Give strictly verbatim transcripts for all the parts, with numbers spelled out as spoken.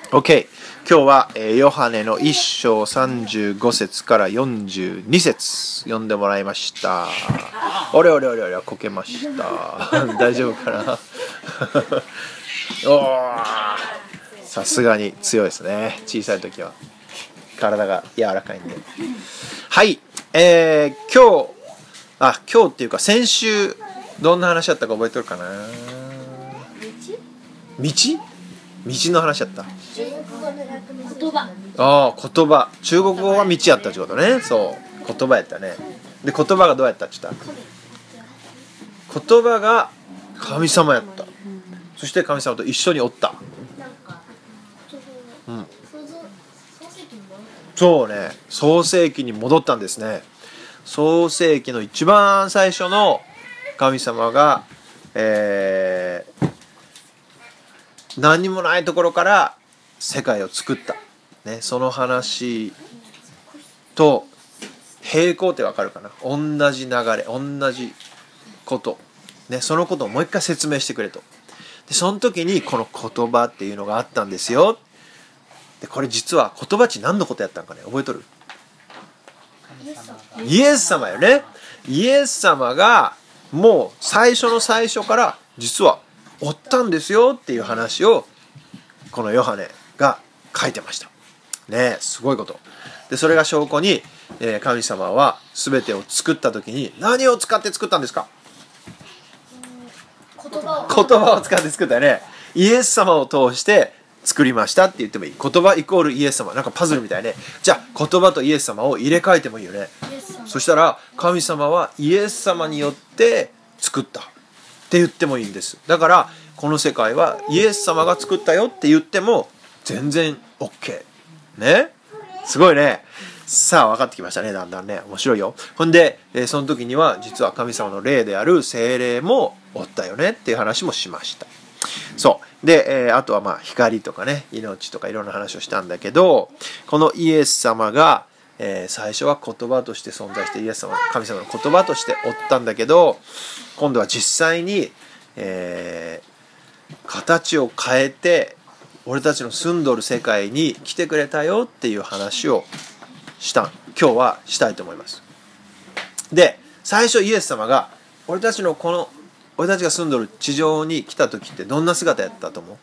OK。今日は、えー、ヨハネのいっ章さんじゅうご節からよんじゅうに節読んでもらいました。おれおれおれおれ、こけました。大丈夫かなおー、さすがに強いですね。小さい時は体が柔らかいんで。はい、えー、今日あ今日っていうか先週どんな話だったか覚えてるかな。道道の話だった。 言葉。 ああ、言葉。中国語は道やったってことね。そう言葉やったね。で、言葉がどうやったって言った。言葉が神様やった。そして神様と一緒におった。うん、そうね、創世記に戻ったんですね。創世記の一番最初の神様が、えー、何にもないところから世界を作った、ね、その話と並行ってわかるかな。同じ流れ、同じこと、ね、そのことをもう一回説明してくれと。でその時にこの言葉っていうのがあったんですよ。でこれ実は言葉って何のことやったんかね、覚えとる？イエス様よね。イエス様がもう最初の最初から実はおったんですよっていう話をこのヨハネが書いてましたね。すごいこと。でそれが証拠に、えー、神様は全てを作った時に何を使って作ったんですか？ 言葉を言葉を使って作ったよね。イエス様を通して作りましたって言ってもいい。言葉イコールイエス様、なんかパズルみたいね。じゃあ言葉とイエス様を入れ替えてもいいよね。そしたら神様はイエス様によって作ったって言ってもいいんです。だからこの世界はイエス様が作ったよって言っても全然 OK ね。すごいね。さあ分かってきましたね。だんだんね、面白いよ。ほんで、えー、その時には実は神様の霊である聖霊もおったよねっていう話もしました。そうで、えー、あとはまあ光とかね、命とかいろんな話をしたんだけど、このイエス様が、えー、最初は言葉として存在して、イエス様、神様の言葉としておったんだけど、今度は実際に、えー、形を変えて俺たちの住んどる世界に来てくれたよっていう話をした今日はしたいと思います。で最初イエス様が俺たちのこの俺たちが住んどる地上に来た時ってどんな姿やったと思う？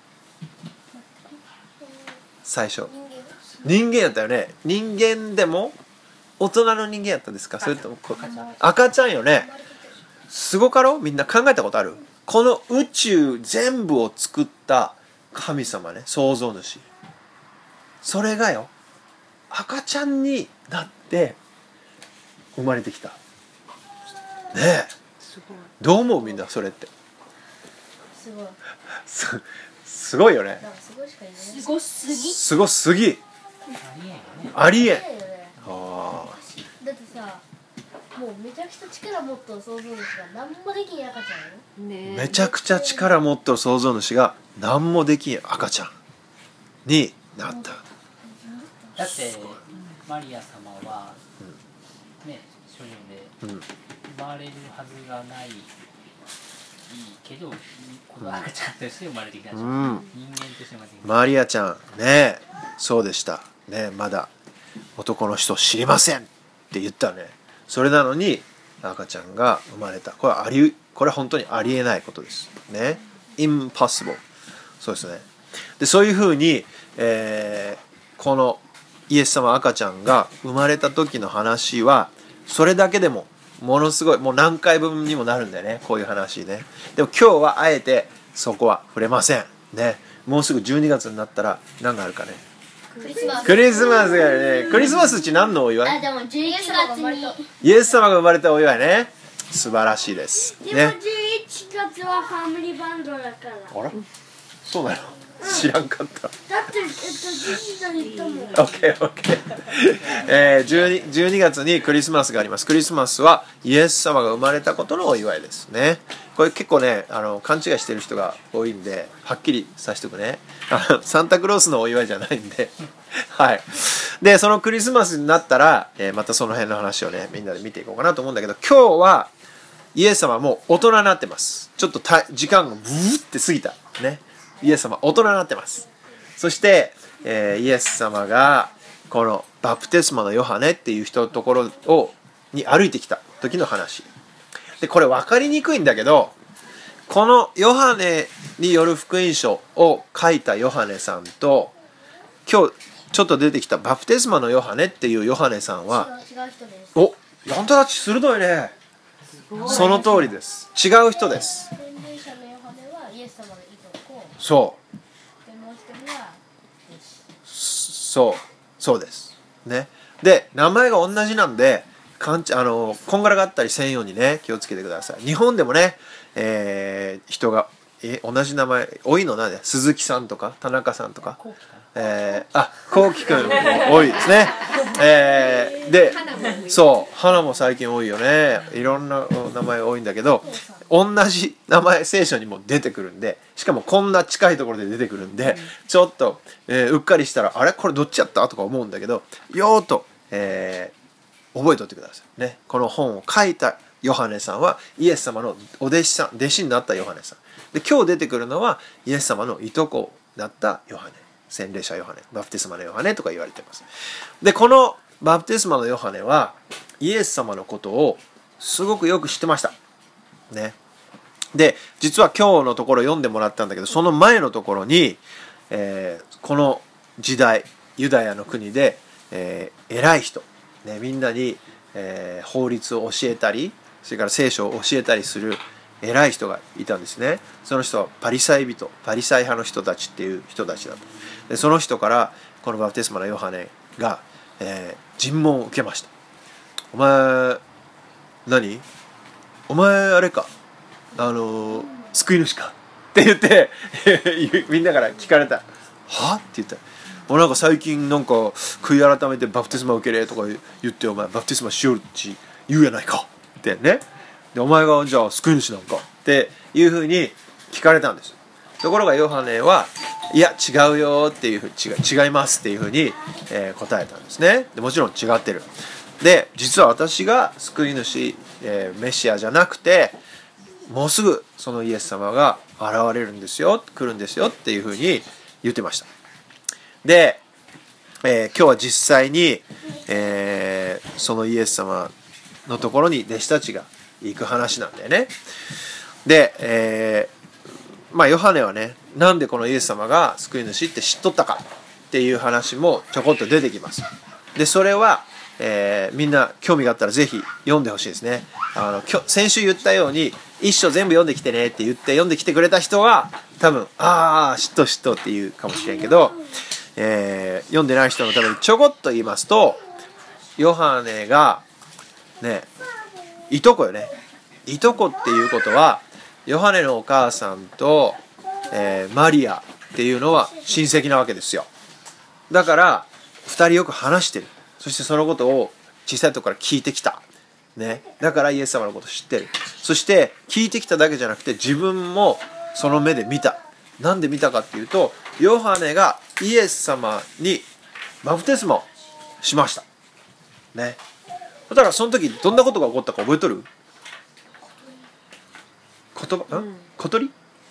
最初人間やったよね。人間でも大人の人間やったんですか？それとも赤ちゃんよね。すごかろ？みんな考えたことある？この宇宙全部を作った神様ね、創造主、それがよ赤ちゃんになって生まれてきたね。えどう思う？みんなそれってすごいす, すごいよね。 すごすぎすごすぎありえん。 あだってさ、もうめちゃくちゃ力持っとる創造主が何もできん赤ちゃんよ、ね、 めちゃくちゃ力持っとる創造主が何もできん赤ちゃんになった。 だってマリア様は、うん、ね、処女で生まれるはずがない、いいけど、この赤ちゃんとして生まれてきたんでしょ、うん、人間として生まれてきた。 マリアちゃんね、そうでしたね。まだ男の人知りませんって言ったね。それなのに赤ちゃんが生まれた。これはあり、これは本当にありえないことですね。impossible。 そうですね。でそういうふうに、えー、このイエス様赤ちゃんが生まれた時の話はそれだけでもものすごい、もう何回分にもなるんだよね、こういう話ね。でも今日はあえてそこは触れませんね。もうすぐじゅうにがつになったら何があるかね。 クリスマス。 クリスマスがあるね。クリスマスって何のお祝い？ あ、でもじゅういちがつにイエス様が生まれたお祝いね。素晴らしいですね。 でもじゅういちがつはファミリーバンドだから。 あら、そうなの？知らんかった。 だって、えっと、ジジと言ったもん。 オッケーオッケー。えー、じゅうに、じゅうにがつにクリスマスがあります。クリスマスはイエス様が生まれたことのお祝いですね。これ結構ね、あの勘違いしてる人が多いんで、はっきりさせておくね。あのサンタクロースのお祝いじゃないんで、はい。で、そのクリスマスになったら、えー、またその辺の話をね、みんなで見ていこうかなと思うんだけど、今日はイエス様はもう大人になってます。ちょっとた時間がブーって過ぎたね。イエス様大人になってます。そして、 えー、イエス様がこのバプテスマのヨハネっていう人のところをに歩いてきた時の話で、これ分かりにくいんだけど、このヨハネによる福音書を書いたヨハネさんと、今日ちょっと出てきたバプテスマのヨハネっていうヨハネさんは、 違う人です。 お、あんたたち鋭いね。その通りです。違う人です。 洗礼者のヨハネはイエス様のいとこ。 そうでもう一人は弟子。 そうそうですね。で名前が同じなんで、かんちあのこんがらがったりせんようにね、気をつけてください。日本でもね、えー、人がえ同じ名前多いのなんで、鈴木さんとか田中さんとか、えー、あ、こうきくんも多いですね。えー、で、そう、花も最近多いよね。いろんな名前多いんだけど、同じ名前聖書にも出てくるんで、しかもこんな近いところで出てくるんで、ちょっと、えー、うっかりしたら、あれこれどっちやったとか思うんだけど、よーっと、えー、覚えておいてくださいね。この本を書いたヨハネさんはイエス様のお弟子さん、弟子になったヨハネさんで、今日出てくるのはイエス様のいとこだったヨハネ、洗礼者ヨハネ、バプテスマのヨハネとか言われています。でこのバプテスマのヨハネはイエス様のことをすごくよく知ってましたね。で実は今日のところ読んでもらったんだけど、その前のところに、えー、この時代ユダヤの国で、えー、偉い人、ね、みんなに、えー、法律を教えたり、それから聖書を教えたりする偉い人がいたんですね。その人はパリサイ人、パリサイ派の人たちっていう人たちだと。でその人からこのバプテスマのヨハネが、えー、尋問を受けました。お前何お前あれか、あのー、救い主かって言ってみんなから聞かれた。はって言った。もうなんか最近なんか悔い改めてバプテスマ受けれとか言って、お前バプテスマしよるっち言うやないかってね。でお前がじゃあ救い主なんかっていうふうに聞かれたんです。ところがヨハネはいや違うよっていうふうに違う違いますっていうふうに、えー、答えたんですね。でもちろん違ってる。で実は私が救い主、えー、メシアじゃなくて、もうすぐそのイエス様が現れるんですよ、来るんですよっていうふうに言ってました。で、えー、今日は実際に、えー、そのイエス様のところに弟子たちが行く話なんだよね。で、えー、まあヨハネはね、なんでこのイエス様が救い主って知っとったかっていう話もちょこっと出てきます。でそれは、えー、みんな興味があったらぜひ読んでほしいですね。あのきょ先週言ったように一章全部読んできてねって言って読んできてくれた人は多分ああ知っと知っとって言うかもしれんけど、えー、読んでない人のためにちょこっと言いますと、ヨハネがね、いとこよね。いとこっていうことはヨハネのお母さんと、えー、マリアっていうのは親戚なわけですよ。だからふたりよく話してる。そしてそのことを小さいところから聞いてきた、ね、だからイエス様のことを知ってる。そして聞いてきただけじゃなくて自分もその目で見た。なんで見たかっていうと、ヨハネがイエス様にバプテスマをしましたね。だからその時どんなことが起こったか覚えとる？言葉、うん、小鳥？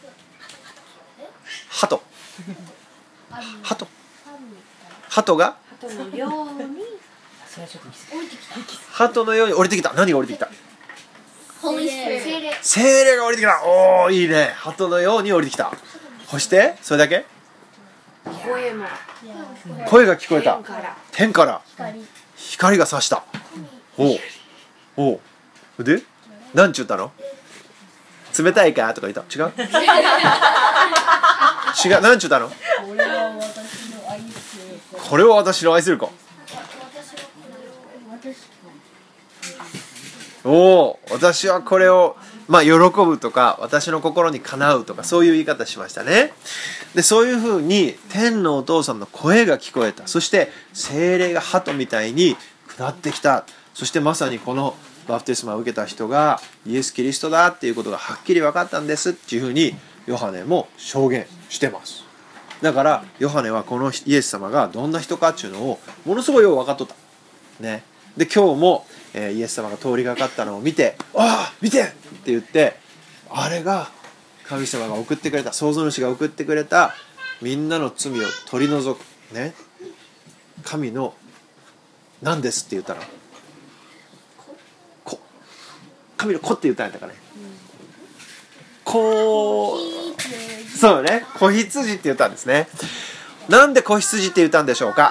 鳩？鳩？鳩が？鳩のように鳩のように降りてきた。何が降りてきた？精霊が降りてきた。おーいいね。鳩のように降りてきた。そしてそれだけ？声も声が聞こえた。天から光が差した。おうおうで何ちゅったの？冷たいかとか言った。違う違う。何ちゅったの？これは私の愛する子。おお、私はこれをまあ喜ぶとか私の心にかなうとかそういう言い方しましたね。でそういうふうに天のお父さんの声が聞こえた。そして精霊が鳩みたいに下ってきた。そしてまさにこのバプテスマを受けた人がイエス・キリストだっていうことがはっきり分かったんですっていうふうにヨハネも証言してます。だからヨハネはこのイエス様がどんな人かっていうのをものすごいよく分かっとったね。で今日も、えー、イエス様が通りがかったのを見て、ああ見てって言って、あれが神様が送ってくれた、創造主が送ってくれたみんなの罪を取り除くね、神の何ですって言ったら子、神の子って言ったんだからね、子、そうね、子羊って言ったんですね。なんで子羊って言ったんでしょうか。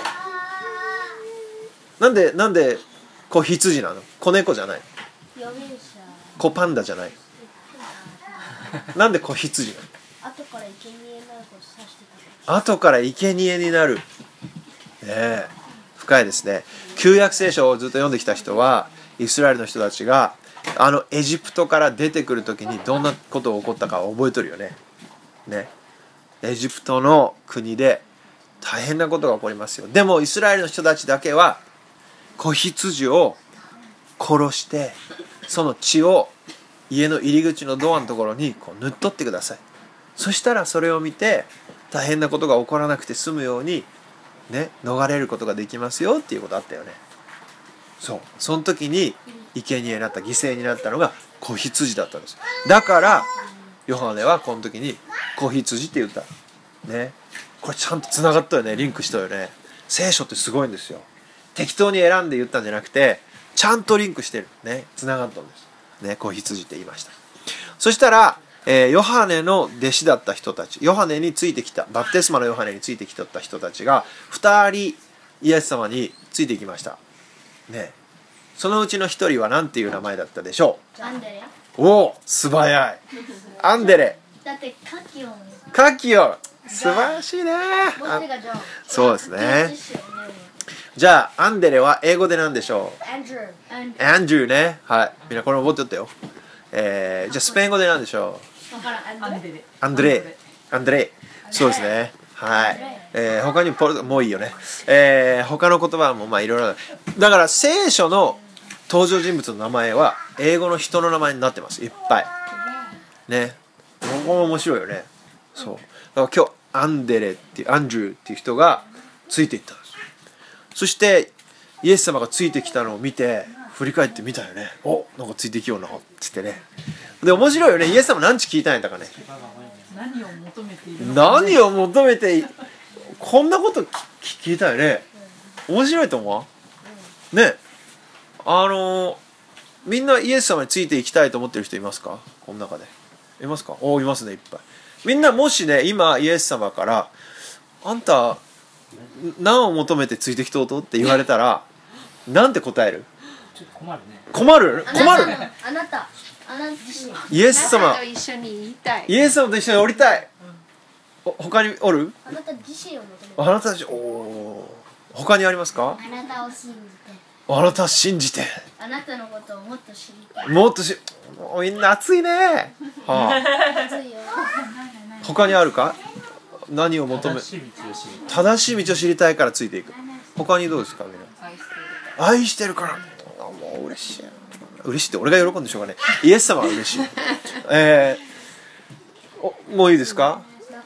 なんでなんで子羊なの？子猫じゃない、子パンダじゃない、なんで子羊なの？ 後から生贄になることを指してた。 後から生贄になる、ねえ、深いですね。旧約聖書をずっと読んできた人は、イスラエルの人たちがあのエジプトから出てくる時にどんなことが起こったか覚えとるよね。ね、エジプトの国で大変なことが起こりますよ。でもイスラエルの人たちだけは子羊を殺して、その血を家の入り口のドアのところにこう塗っとってください。そしたらそれを見て大変なことが起こらなくて済むようにね、逃れることができますよっていうことあったよね。そう、その時に生贄になった、犠牲になったのが子羊だったんです。だからヨハネはこの時に子羊って言ったね。これちゃんとつながったよね、リンクしたよね。聖書ってすごいんですよ。適当に選んで言ったんじゃなくて、ちゃんとリンクしてるね、つながったんですね。子羊って言いました。そしたら、えー、ヨハネの弟子だった人たち、ヨハネについてきた、バプテスマのヨハネについてきた人たちがふたりイエス様についてきましたね。そのうちのひとりは何ていう名前だったでしょう？ アンデレ。 おお、素早い。アンデレ。 だってカキオン。 カキオン。素晴らしいね。 もう一人がジョン。 そうですね。じゃあアンデレは英語で何でしょう？ アンドゥー。 アンドゥーね。はい。みんなこれ覚えておったよ。えー、じゃあスペイン語で何でしょう？アンデレ。 アンドレ。アンドレ。そうですね。はい。えー、他にポルもういいよね。えー、他の言葉もまあいろいろ。だから聖書の登場人物の名前は英語の人の名前になってます。いっぱい。ね。ここも面白いよね。そう。だから今日アンデレっていうアンドゥーっていう人がついていったんです。そしてイエス様がついてきたのを見て振り返ってみたよね。お、なんかついてきようなっつってね。で面白いよね。イエス様何ち聞いたんやったかね。 何を求めているのか、 何を求めてこんなこと聞いたよね。面白いと思うね。あのー、みんなイエス様についていきたいと思ってる人いますか？この中でいますか？お、いますね、いっぱい。みんなもしね、今イエス様からあんた何を求めてついてきとうとって言われたらなんて答える？ ちょっと困るね。 困る？困る？ あなた、あなた自身。 イエス様と一緒に言いたい。 イエス様と一緒におりたい。お、他におる？ あなた自身を求める。 あなたたち、おお、他にありますか？ あなたを信じて。 あなたを信じて。 あなたのことをもっと知りたい。 もっとし、みんな熱いね。はあ、 熱いよ。 他にあるか？何を求め？ 正しい道を知り正しい道を知りたいからついていく。他にどうですか？みんな。愛してるから。あ、もう嬉しい。嬉しいって俺が喜んでしょうがね。イエス様は嬉しい。えー、お、もういいですか？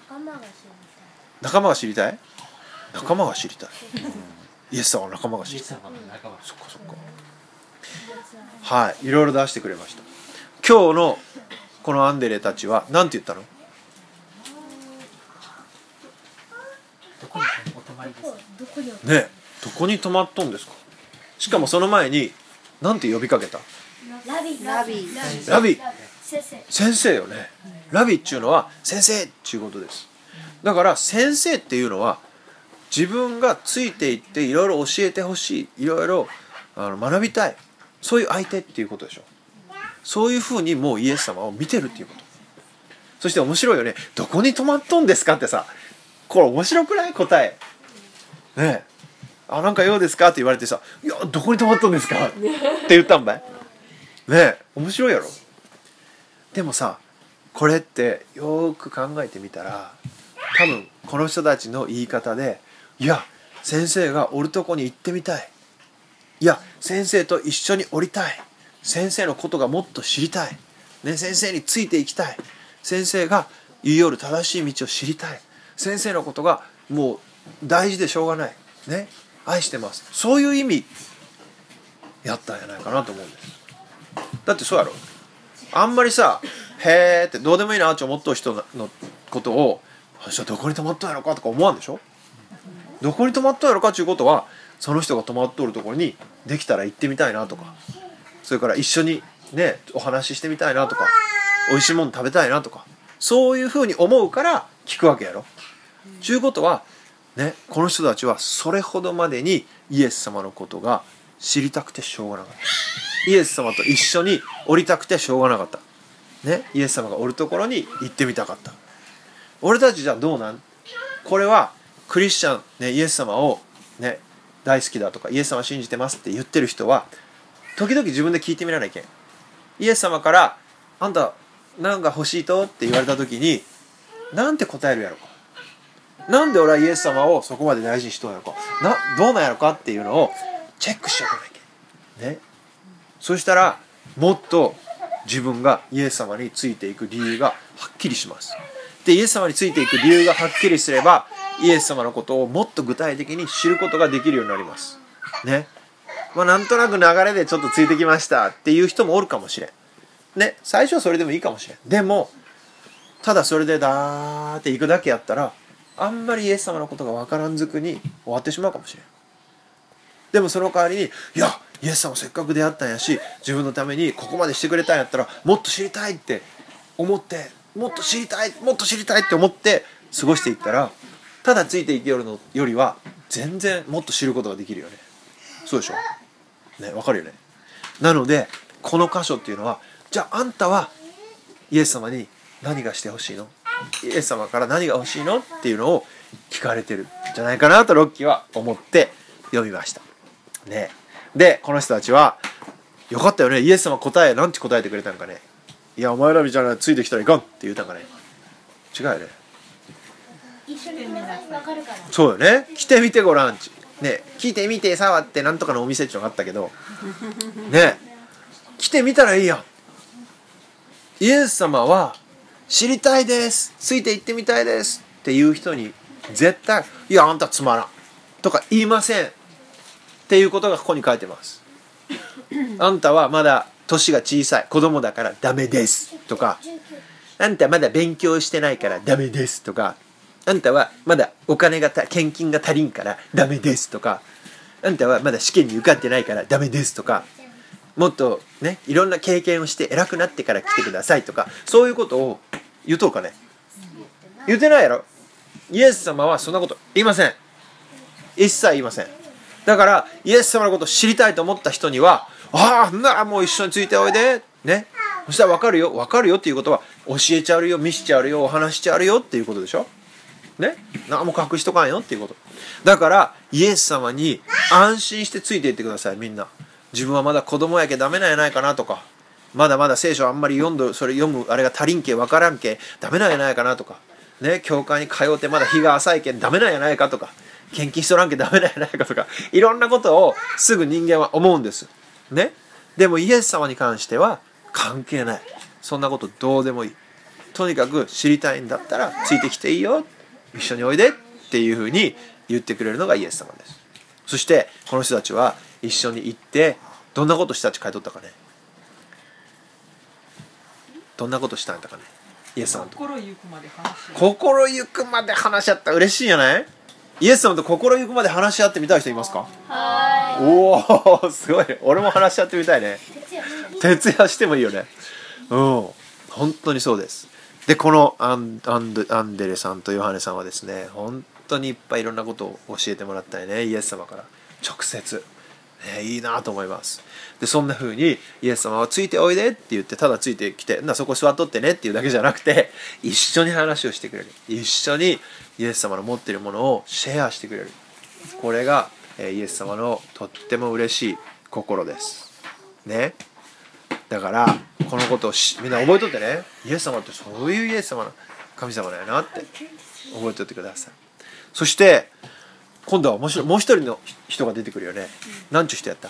仲間が知りたい。 仲間が知りたい。仲間が知りたい。イエス様は仲間が知りたい。 イエス様の仲間。 そっかそっか。はい、いろいろ出してくれました。今日のこのアンデレたちは何て言ったの？ どこにお泊まりですか？ どこに？ ね、どこに泊まっとんですか？しかもその前に何て呼びかけた？ ラビ。 ラビ。 ラビ。 先生。 先生よね。ラビっていうのは先生っていうことです。だから先生っていうのは自分がついていっていろいろ教えてほしい、いろいろあの学びたい、そういう相手っていうことでしょ。そういうふうにもうイエス様を見てるっていうこと。そして面白いよね。どこに泊まっとんですかってさ、これ面白くない？答えねえ、あ、なんか用ですかって言われてさ、いや、どこに泊まっとんですかって言ったんばいねえ、面白いやろ。でもさ、これってよーく考えてみたら、多分この人たちの言い方で、いや、先生がおるとこに行ってみたい、いや、先生と一緒におりたい、先生のことがもっと知りたい、ね、先生についていきたい、先生が言いよる正しい道を知りたい、先生のことがもう大事でしょうがない、ね、愛してます、そういう意味やったんじゃないかなと思うんです。だってそうやろ、あんまりさ、へーってどうでもいいなって思っとる人のことを、どこに泊まったんやろかとか思わんでしょ。 どこに泊まっとんやろかっていうことは、その人が泊まっとるところにできたら行ってみたいなとか、それから一緒にねお話ししてみたいなとか、美味しいもの食べたいなとか、そういうふうに思うから聞くわけやろ。ちゅうことはね、この人たちはそれほどまでにイエス様のことが知りたくてしょうがなかった。イエス様と一緒に降りたくてしょうがなかった。ね、イエス様がおるところに行ってみたかった。俺たちじゃどうなん？これはクリスチャン、ね、イエス様を、ね、大好きだとかイエス様信じてますって言ってる人は時々自分で聞いてみらないけん。イエス様からあんた何か欲しいとって言われた時になんて答えるやろか。なんで俺はイエス様をそこまで大事にしとんやろか。な、どうなんやろかっていうのをチェックしちゃいけないけん。ね。そしたらもっと自分がイエス様についていく理由がはっきりします。で、イエス様についていく理由がはっきりすれば、イエス様のことをもっと具体的に知ることができるようになります。ね。まあなんとなく流れでちょっとついてきましたっていう人もおるかもしれん。ね。最初はそれでもいいかもしれん。でも、ただそれでだーって行くだけやったら、あんまりイエス様のことがわからんずくに終わってしまうかもしれん。でもその代わりに、いや、イエス様せっかく出会ったんやし、自分のためにここまでしてくれたんやったら、もっと知りたいって思って、もっと知りたい、もっと知りたいって思って過ごしていったら、ただついていけるのよりは、全然もっと知ることができるよね。そうでしょ？ね、わかるよね。なので、この箇所っていうのは、じゃああんたはイエス様に何がしてほしいの？イエス様から何が欲しいのっていうのを聞かれてるんじゃないかなとロッキーは思って読みました。ね。で、この人たちは、よかったよね。イエス様答え、なんて答えてくれたんかね。いや、お前らみたいなついてきたらいかんって言うたんかね。違うよね。 一緒に分かるから。 そうよね。来てみてごらんち。ね。来てみて触ってなんとかのお店っていうのがあったけど、ね。来てみたらいいやん。イエス様は、知りたいです。ついて行ってみたいです。っていう人に、絶対、いや、あんたつまらん。とか言いません。っていうことがここに書いてます。あんたはまだ年が小さい子供だからダメですとか、あんたまだ勉強してないからダメですとか、あんたはまだお金がた献金が足りんからダメですとか、あんたはまだ試験に受かってないからダメですとか、もっとねいろんな経験をして偉くなってから来てくださいとか、そういうことを言うとうかね。言ってないやろ。イエス様はそんなこと言いません。一切言いません。だからイエス様のことを知りたいと思った人には、ああなあもう一緒についておいでね。そしたら分かるよ分かるよっていうことは、教えちゃうよ、見しちゃうよ、お話しちゃうよっていうことでしょね。何も隠しとかんよっていうこと。だからイエス様に安心してついていってください。みんな自分はまだ子供やけダメなんやないかなとか、まだまだ聖書あんまり読んどそれ読むあれが足りんけ分からんけダメなんやないかなとかね、教会に通ってまだ日が浅いけんダメなんやないかとか、献金しとらんけダメなんやないかとか、いろんなことをすぐ人間は思うんですね。でもイエス様に関しては関係ない。そんなことどうでもいい。とにかく知りたいんだったらついてきていいよ、一緒においでっていうふうに言ってくれるのがイエス様です。そしてこの人たちは一緒に行ってどんなことしたち書いとったかね。どんなことしたんだかね。イエス様と心ゆくまで話し合う。 心ゆくまで話し合った。嬉しいんじゃない？イエス様と心ゆくまで話し合ってみたい人いますか？ はーい。 おお、すごい。俺も話し合ってみたいね。徹夜してもいいよね。うん、本当にそうです。で、このアン、アン、アンデレさんとヨハネさんはですね、本当にいっぱいいろんなことを教えてもらったよね。イエス様から直接、ね、いいなと思います。で、そんな風にイエス様はついておいでって言って、ただついてきて、なそこ座っとってねっていうだけじゃなくて、一緒に話をしてくれる。一緒にイエス様の持っているものをシェアしてくれる。これがイエス様のとっても嬉しい心ですね。だからこのことをみんな覚えとってね。イエス様ってそういうイエス様の神様だよなって覚えておいてください。そして今度はもう一人の人が出てくるよね。何ちゅう人やった？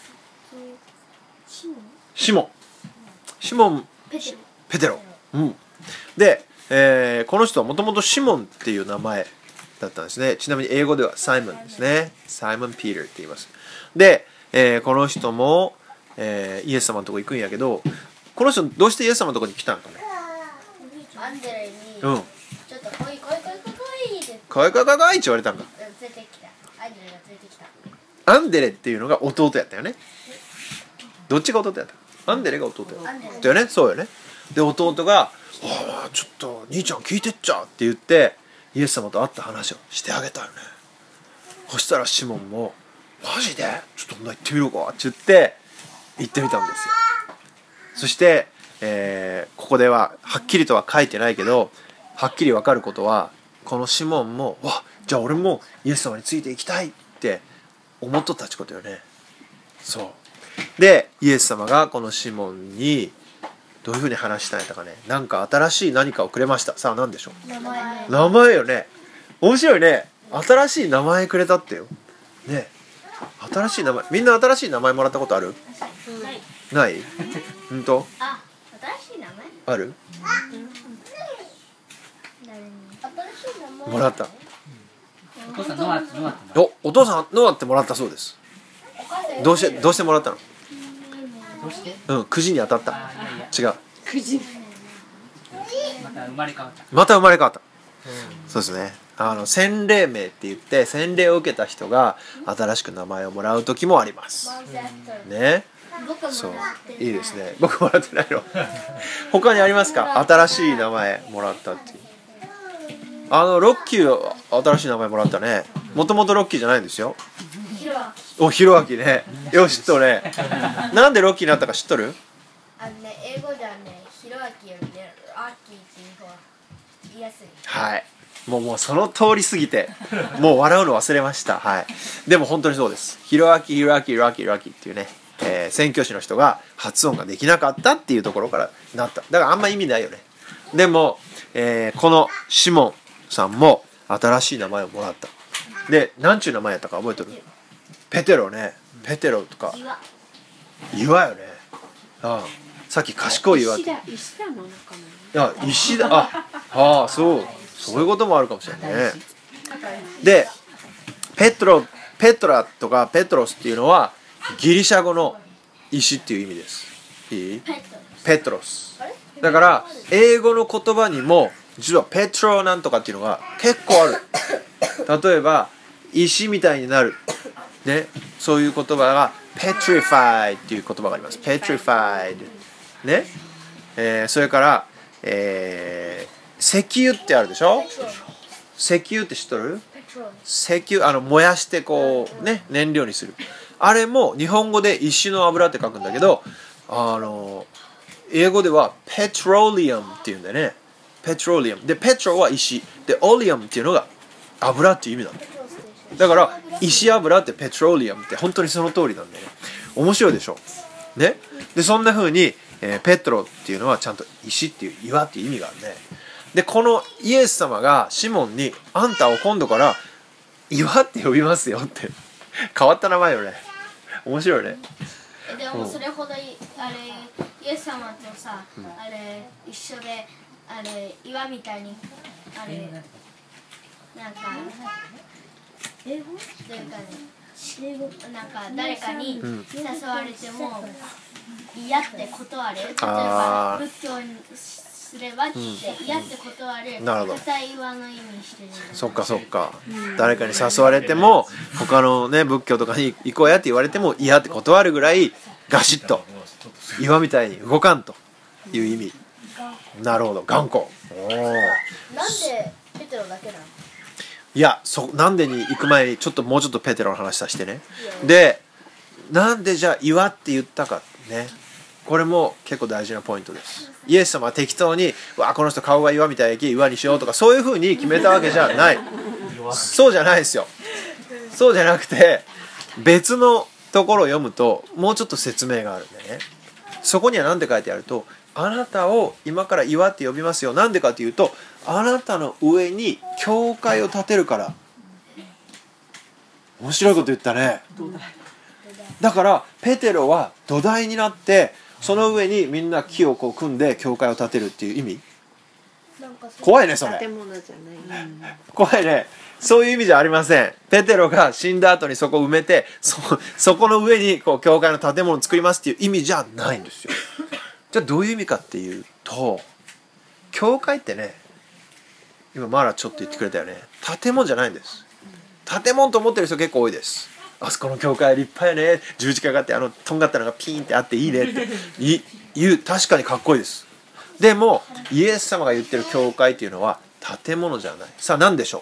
シモン。シモンペテロ。うん。で、えー、この人はもともとシモンっていう名前だったんですね。ちなみに英語ではサイモンですね。サイモン・ピーターって言います。で、えー、この人も、えー、イエス様のとこ行くんやけど、この人どうしてイエス様のとこに来たんかね。 アンデレに、 うん。 ちょっと来い来い来い来い来いって。 来い来い来い来いって言われたんか。 絶連れてきた。アンデレが連れてきた。 アンデレっていうのが弟やったよね。どっちが弟やった？アンデレが弟やったよね。そうよね。で弟が「ああちょっと兄ちゃん聞いてっちゃ」って言ってイエス様と会った話をしてあげたよね。そしたらシモンも「マジでちょっとお前行ってみろか」って言って行ってみたんですよ。そして、えー、ここでははっきりとは書いてないけどはっきり分かることはこのシモンも「わじゃあ俺もイエス様についていきたい」って思っとったってことよね。そうでイエス様がこのシモンにどういうふうに話したんやったかね。なんか新しい何かをくれました。さあ何でしょう。 名前。 名前よね。面白いね。新しい名前くれたってよね。新しい名前、みんな新しい名前もらったことある？ない？ほんと？ あ、新しい名前？ ある？ 新しい名前もらった。 お父さんノアノアってお、お父さんノアってもらったそうです。どうしてどうしてもらったの？ どうして？ うん、くじに当たった。 あいやいや違う。 くじ。 また生まれ変わった。 また生まれ変わった。そうですね。あの洗礼名って言って洗礼を受けた人が新しく名前をもらう時もあります。ね。そういいですね。僕もらってないの。他にありますか？新しい名前もらったっていう。あのロッキー新しい名前もらったね。もともとロッキーじゃないんですよ。お、ひろあきね。よしとね。なんでロッキーになったか知っとる？ あのね、英語ではね、ひろあきよりね、アーキーっていう方が言いやすい。 はい。もうもうその通り過ぎて、もう笑うの忘れました。はい。でも本当にそうです。ひろあきひろあきひろあきひろあきっていうね、えー、宣教師の人が発音ができなかったっていうところからなった。だからあんま意味ないよね。でも、えー、このシモンさんも新しい名前をもらった。で、何ちゅう名前やったか覚えてる？ペテロね。ペテロとか。 岩。 岩よね。ああ、さっき賢い岩って。 石田、石田の中あ、石だ。あ、ああ、そう。そういうこともあるかもしれないね。で、ペトロ、ペトラとかペトロスっていうのはギリシャ語の石っていう意味です。いい？ペトロス。だから英語の言葉にも実はペトロなんとかっていうのが結構ある。例えば石みたいになる。ね、そういう言葉が petrified っていう言葉があります。petrified ね、えー、それから、えー、石油ってあるでしょ。石油って知っとる？石油、あの燃やしてこうね燃料にする。あれも日本語で石の油って書くんだけど、あの英語では petroleum っていうんだよね。petroleum でペトロは石でオリアムっていうのが油っていう意味なんだよ。だから石油ってペトロリアムって本当にその通りなんだよね。面白いでしょ。ね。でそんな風に、えー、ペトロっていうのはちゃんと石っていう岩っていう意味があるね。でこのイエス様がシモンにあんたを今度から岩って呼びますよって変わった名前よね。面白いね。 でもそれほどあれイエス様とさ、うん、あれ一緒であれ岩みたいにあれなんか英語というかね、英語なんか誰かに誘われても嫌って断る。例えば仏教にすればって嫌って断る。固い岩の意味してる。 そっかそっか。誰かに誘われても他のね仏教とかに行こうやって言われても嫌って断るぐらいガシッと岩みたいに動かんという意味。なるほど、頑固。おー。 なんでペテロだけなの？ いや、そなんでに行く前にちょっともうちょっとペテロの話させてね。で、なんでじゃあ岩って言ったかね。これも結構大事なポイントです。イエス様は適当にわこの人顔が岩みたいやき岩にしようとかそういう風に決めたわけじゃない。そうじゃないですよ。そうじゃなくて別のところを読むともうちょっと説明があるんでね。そこには何て書いてあると、あなたを今から岩って呼びますよ。なんでかというと、あなたの上に教会を建てるから。面白いこと言ったね。だからペテロは土台になってその上にみんな木をこう組んで教会を建てるっていう意味。怖いねそれ。 建物じゃない。 怖いね。そういう意味じゃありません。ペテロが死んだ後にそこを埋めて そ, そこの上にこう教会の建物を作りますっていう意味じゃないんですよ。じゃあどういう意味かっていうと、教会ってね、今マーラちょっと言ってくれたよね。建物じゃないんです。 建物と思ってる人結構多いです。あそこの教会立派やね、十字架があってあのとんがったのがピーンってあっていいねって言う。確かにかっこいいです。でもイエス様が言ってる教会っていうのは建物じゃない。さあ何でしょう。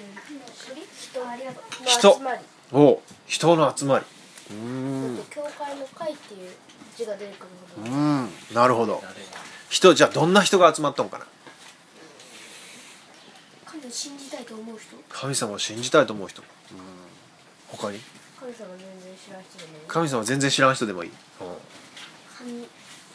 人、お人の集まり。うーん、 教会の会っていう字が出るかうーん、なるほど。人、じゃあどんな人が集まったのかな。 神を信じたいと思う人。 神様を信じたいと思う人。うん、他に神様全然知らん人でもいい。 神様全然知らん人でもいい。うん、 神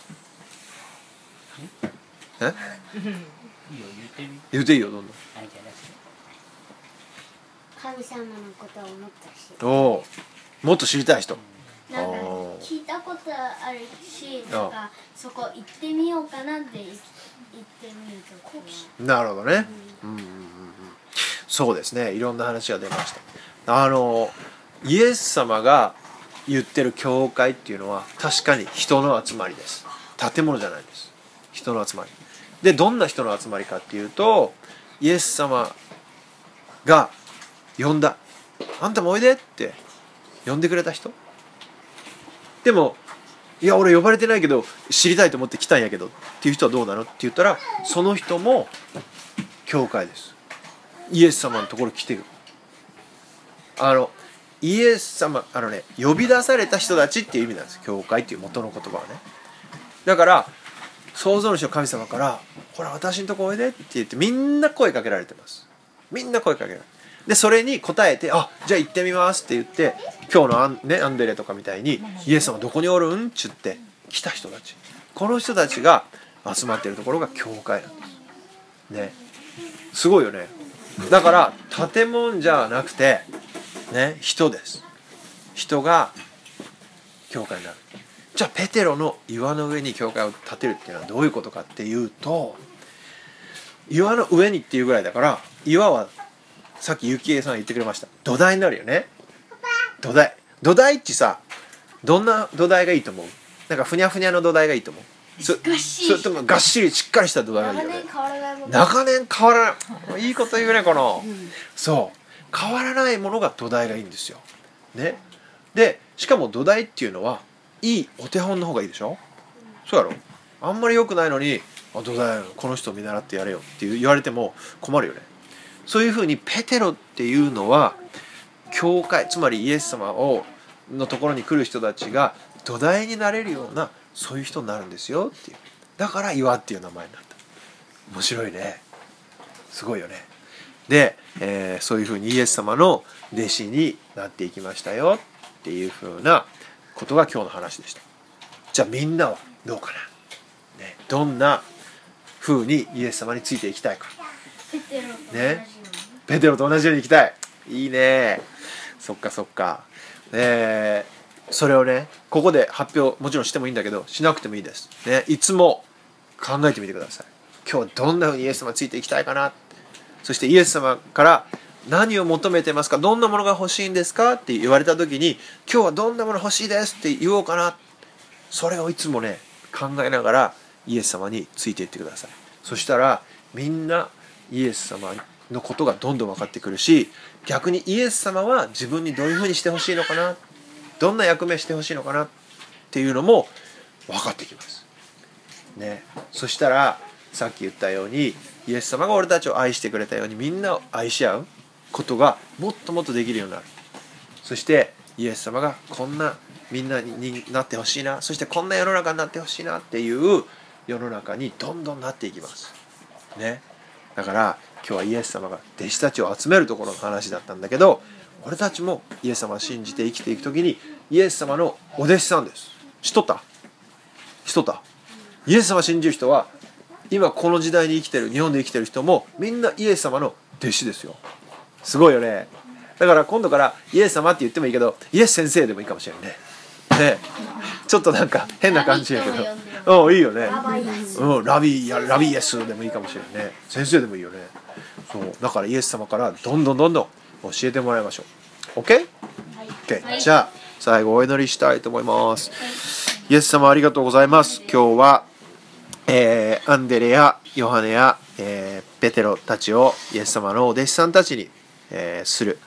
えいいよ言ってみ。 言うていいよ、どんどん。 あじゃなくて神様のことを思った人。 おお、もっと知りたい人。 なんかあー聞いたことあるし、 あなんかそこ行ってみようかなって言ってみると好奇。 なるほどね。うんうんうんうん。そうですね。いろんな話が出ました。あのイエス様が言ってる教会っていうのは確かに人の集まりです。建物じゃないです。人の集まり。で、どんな人の集まりかっていうと、イエス様が呼んだ。あんたもおいでって呼んでくれた人。でも、いや俺呼ばれてないけど知りたいと思って来たんやけどっていう人はどうなのって言ったら、その人も教会です。イエス様のところ来てる。あのイエス様、あのね、呼び出された人たちっていう意味なんです。教会っていう元の言葉はね。だから創造主の神様から「ほら私のとこおいで」って言ってみんな声かけられてます。みんな声かけられる。でそれに応えて「あじゃあ行ってみます」って言って、今日のアン、ね、アンデレとかみたいに「イエス様どこにおるん?」っちゅって来た人たち、この人たちが集まっているところが教会なんですね。すごいよね。だから建物じゃなくてね、人です。人が教会になる。じゃあペテロの岩の上に教会を建てるっていうのはどういうことかっていうと、岩の上にっていうぐらいだから、岩はさっきゆきえさん言ってくれました、土台になるよね。土台土台ってさ、どんな土台がいいと思う？なんかふにゃふにゃの土台がいいと思う？そがっしりそれともがっしりしっかりした土台がいいよね。 長年変わらないもの。 長年変わらない。いいこと言うねこの、うん、そう変わらないものが土台がいいんですよ。ね。でしかも土台っていうのはいいお手本の方がいいでしょ。そうやろ。あんまり良くないのにあ土台この人を見習ってやれよって言われても困るよね。そういうふうにペテロっていうのは教会、つまりイエス様をのところに来る人たちが土台になれるようなそういう人になるんですよっていう。だから岩っていう名前になった。面白いね。すごいよね。で、えー、そういうふうにイエス様の弟子になっていきましたよっていうふうなことが今日の話でした。じゃあみんなはどうかな、ね、どんなふうにイエス様についていきたいか。 ペテロと同じように、 ね、ペテロと同じようにいきたい。いいね。そっかそっか。えー、それをねここで発表もちろんしてもいいんだけどしなくてもいいです、ね、いつも考えてみてください。今日はどんなふうにイエス様についていきたいかな。そしてイエス様から何を求めてますか、どんなものが欲しいんですかって言われた時に今日はどんなもの欲しいですって言おうかな。それをいつもね考えながらイエス様についていってください。そしたらみんなイエス様のことがどんどん分かってくるし、逆にイエス様は自分にどういうふうにしてほしいのかな、どんな役目してほしいのかなっていうのも分かってきます、ね、そしたらさっき言ったようにイエス様が俺たちを愛してくれたようにみんなを愛し合うことがもっともっとできるようになる。そしてイエス様がこんなみんなになってほしいな、そしてこんな世の中になってほしいなっていう世の中にどんどんなっていきますね。だから今日はイエス様が弟子たちを集めるところの話だったんだけど、俺たちもイエス様を信じて生きていくときにイエス様のお弟子さんです。知っとった知っとったイエス様を信じる人は今この時代に生きてる、日本で生きてる人もみんなイエス様の弟子ですよ。すごいよね。だから今度からイエス様って言ってもいいけどイエス先生でもいいかもしれないね。ね、ちょっとなんか変な感じやけど、うんいいよね。うんラビーやラビーイエスでもいいかもしれないね。先生でもいいよね。そうだからイエス様からどんどんどんどん教えてもらいましょう。 OK？ OK、はい、じゃあ最後お祈りしたいと思います、はい、イエス様ありがとうございます。今日は、えー、アンデレやヨハネや、えー、ペテロたちをイエス様のお弟子さんたちに、えー、する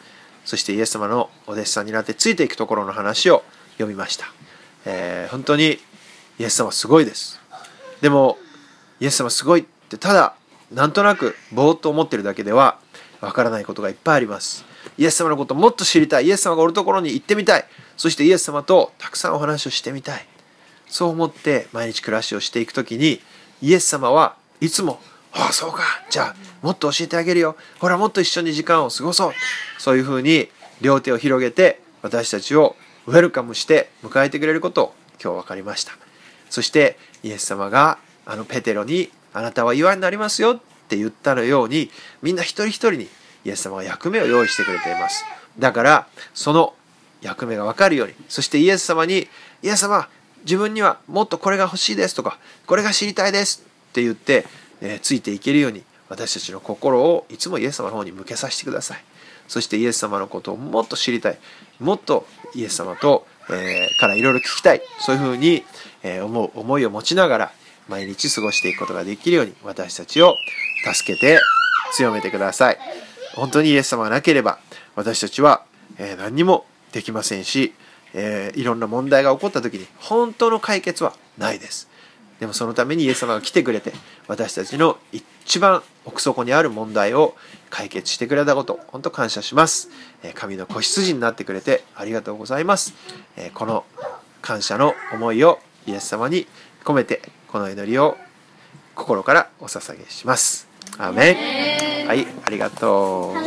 そしてイエス様のお弟子さんになってついていくところの話を読みました。えー、本当にイエス様すごいです。でもイエス様すごいってただなんとなくぼーっと思ってるだけではわからないことがいっぱいあります。イエス様のことをもっと知りたい、イエス様がおるところに行ってみたい、そしてイエス様とたくさんお話をしてみたい、そう思って毎日暮らしをしていくときに、イエス様はいつもああそうか、じゃあもっと教えてあげるよ、ほらもっと一緒に時間を過ごそう、そういうふうに両手を広げて私たちをウェルカムして迎えてくれることを今日分かりました。そしてイエス様があのペテロにあなたは岩になりますよって言ったのように、みんな一人一人にイエス様は役目を用意してくれています。だからその役目が分かるように、そしてイエス様にイエス様自分にはもっとこれが欲しいですとかこれが知りたいですって言って、えー、ついていけるように私たちの心をいつもイエス様の方に向けさせてください。そしてイエス様のことをもっと知りたい、もっとイエス様と、えー、からいろいろ聞きたい、そういうふうに、えー、思う思いを持ちながら毎日過ごしていくことができるように私たちを助けて強めてください。本当にイエス様がなければ私たちは、えー、何にもできませんし、えー、いろんな問題が起こった時に本当の解決はないです。でもそのためにイエス様が来てくれて私たちの一番奥底にある問題を解決してくれたこと、本当感謝します。神の子羊になってくれてありがとうございます。この感謝の思いをイエス様に込めてこの祈りを心からお捧げします。アーメン。はい、ありがとう。